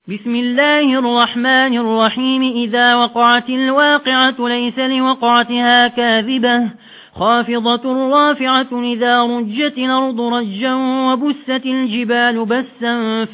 بسم الله الرحمن الرحيم. إذا وقعت الواقعة ليس لوقعتها كاذبة خافضة رافعة. إذا رجت الأرض رجا وبست الجبال بسا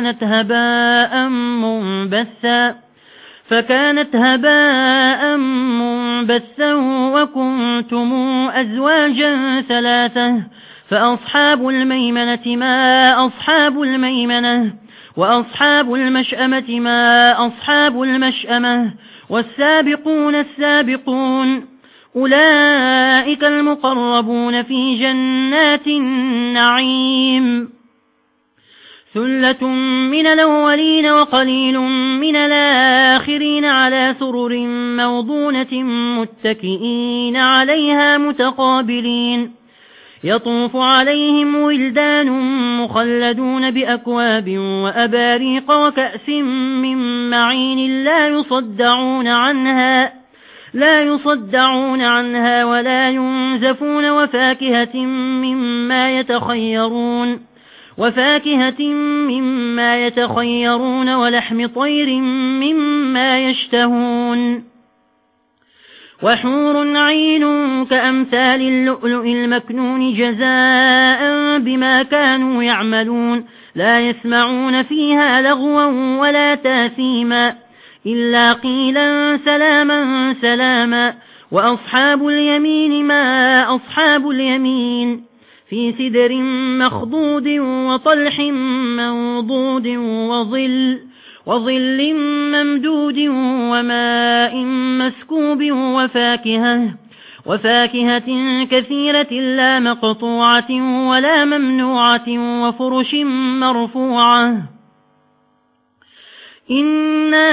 فكانت هباء منبثا وكنتم أزواجا ثلاثة فأصحاب الميمنة ما أصحاب الميمنة وأصحاب المشأمة ما أصحاب المشأمة والسابقون السابقون أولئك المقربون في جنات النعيم. ثلة من الأولين وقليل من الآخرين على سرر موضونة متكئين عليها متقابلين. يطوف عليهم ولدان مخلدون بأكواب وأباريق وكأس من معين لا يصدعون عنها ولا ينزفون وفاكهة مما يتخيرون ولحم طير مما يشتهون وحور عين كأمثال اللؤلؤ المكنون جزاء بما كانوا يعملون. لا يسمعون فيها لغوا ولا تاثيما إلا قيلا سلاما سلاما. وأصحاب اليمين ما أصحاب اليمين في سدر مخضود وطلح منضود وظل ممدود وماء مسكوب وفاكهة كثيرة لا مقطوعة ولا ممنوعة وفرش مرفوعة. إنا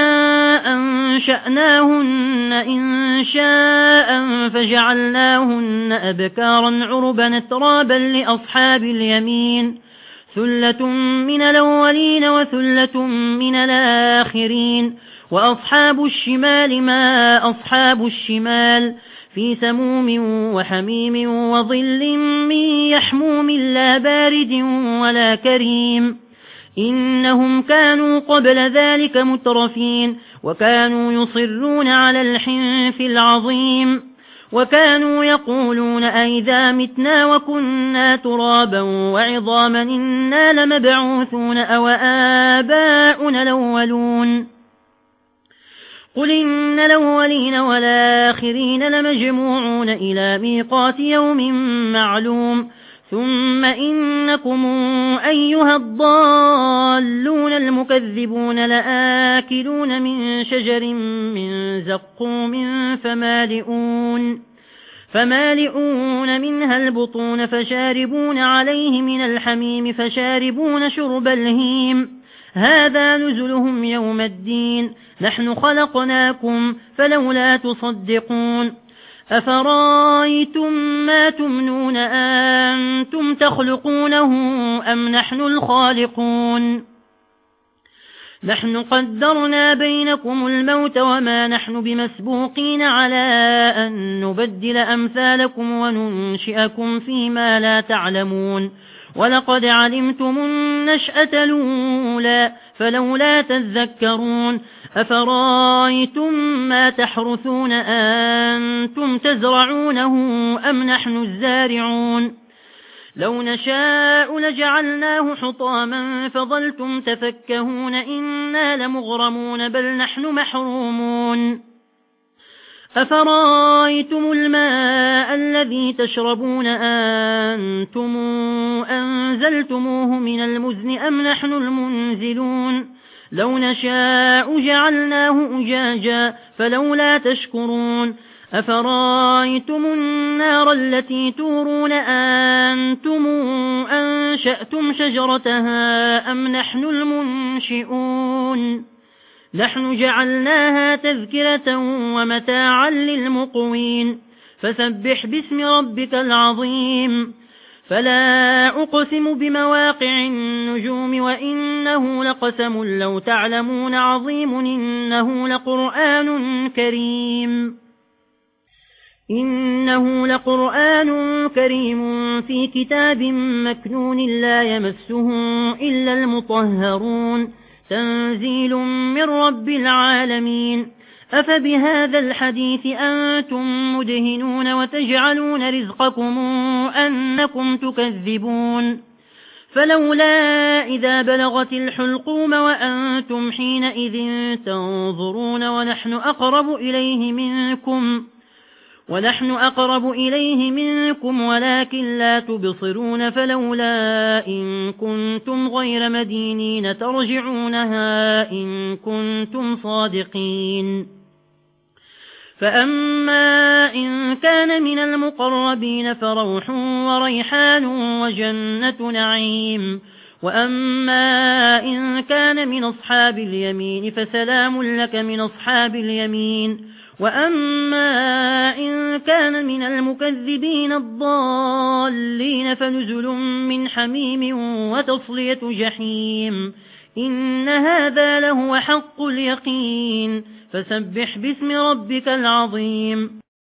أنشأناهن إنشاء فجعلناهن أبكارا عربا ترابا لأصحاب اليمين. ثلة من الأولين وثلة من الآخرين. وأصحاب الشمال ما أصحاب الشمال في سموم وحميم وظل من يحموم لا بارد ولا كريم. إنهم كانوا قبل ذلك مترفين وكانوا يصرون على الحنث العظيم وكانوا يقولون أئذا متنا وكنا ترابا وعظاما إنا لمبعوثون أو آباؤنا الأولون. قل إن الأولين والآخرين لمجموعون إلى ميقات يوم معلوم. ثم إنكم أيها الضالون المكذبون لآكلون من شجر من زقوم فمالئون منها البطون فشاربون عليه من الحميم فشاربون شرب الهيم. هذا نزلهم يوم الدين. نحن خلقناكم فلولا تصدقون. أفرايتم ما تمنون أنتم تخلقونه أم نحن الخالقون. نحن قدرنا بينكم الموت وما نحن بمسبوقين على أن نبدل أمثالكم وننشئكم فيما لا تعلمون. ولقد علمتم النشأة الأولى فلولا تذكرون. أفرايتم ما تحرثون أنتم تزرعونه أم نحن الزارعون. لو نشاء لجعلناه حطاما فظلتم تفكهون إنا لمغرمون بل نحن محرومون. أفرايتم الماء الذي تشربون أنتم أنزلتموه من المزن أم نحن المنزلون. لو نشاء جعلناه أجاجا فلولا تشكرون. أفرايتم النار التي تورون أنتم أنشأتم شجرتها أم نحن المنشئون. نحن جعلناها تذكرة ومتاعا للمقوين. فسبح باسم ربك العظيم. فلا أقسم بمواقع النجوم وإنه لقسم لو تعلمون عظيم. إنه لقرآن كريم في كتاب مكنون لا يمسه إلا المطهرون. تنزيل من رب العالمين. أفبهذا الحديث أنتم مدهنون وتجعلون رزقكم أنكم تكذبون. فلولا إذا بلغت الحلقوم وأنتم حينئذ تنظرون ونحن أقرب إليه منكم ولكن لا تبصرون. فلولا إن كنتم غير مدينين ترجعونها إن كنتم صادقين. فأما إن كان من المقربين فروح وريحان وجنة نعيم. وأما إن كان من أصحاب اليمين فسلام لك من أصحاب اليمين. وأما إن كان من المكذبين الضالين فنزل من حميم وتصلية جحيم. إن هذا لهو حق اليقين. فسبح باسم ربك العظيم.